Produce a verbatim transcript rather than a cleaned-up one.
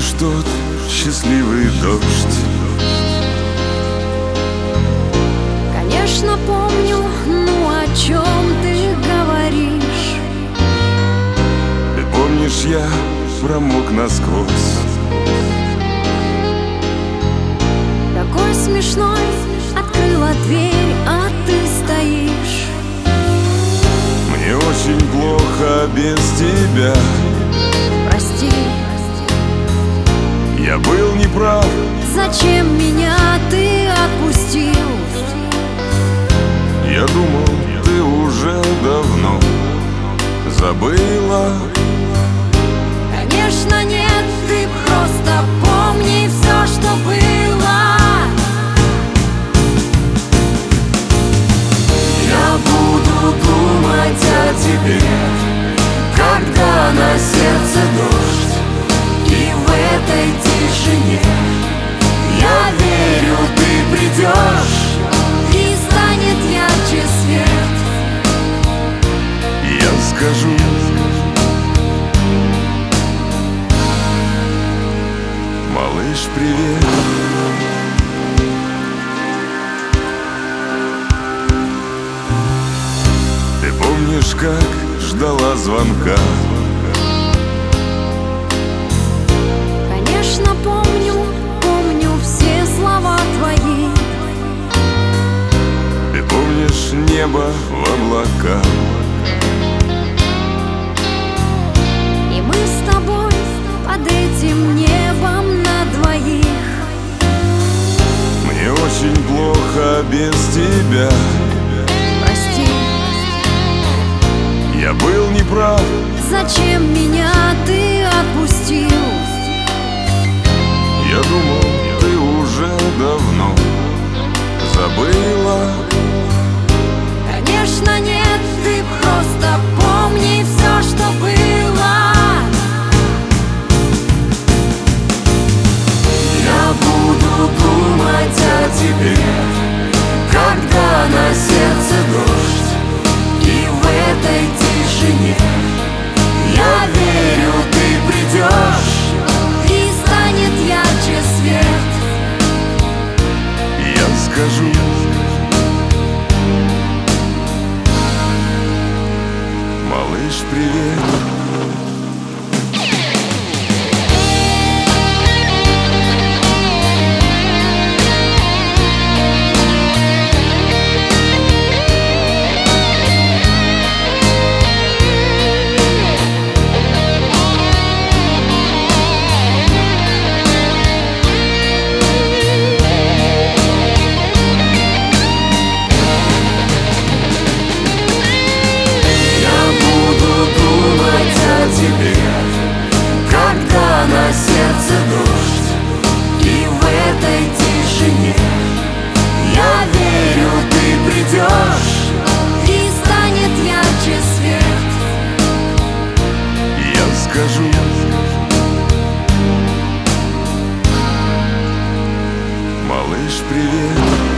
помнишь тот счастливый дождь? Конечно, помню, ну о чем ты говоришь? Ты помнишь, я промок насквозь. Такой смешной, открыла дверь, а ты стоишь. Мне очень плохо без тебя. Прости, я был неправ. зачем меня ты отпустил? Я думал, ты уже давно забыла. Конечно, нет, ты просто помни все, что было. Я буду думать о тебе, когда на сердце дождь. И в этой тишине я верю, ты придешь. И станет ярче свет. Я скажу: малыш, привет. Ты помнишь, как ждала звонка? Конечно, помню, помню все слова твои. Ты помнишь небо в облаках? И мы с тобой под этим небом на двоих. Мне очень плохо без тебя. Прости, Я был неправ. зачем меня ты отпустил? Я думал, ты уже давно забыла. Конечно, нет, ты просто помни все, что было. Я буду думать о тебе, когда на сердце дождь. И в этой тишине я верю, ты придешь. И станет ярче свет. Я скажу: малыш, привет. Тебе, когда на сердце дождь. И в этой тишине я верю, ты придешь. И станет ярче свет. Я скажу: малыш, привет.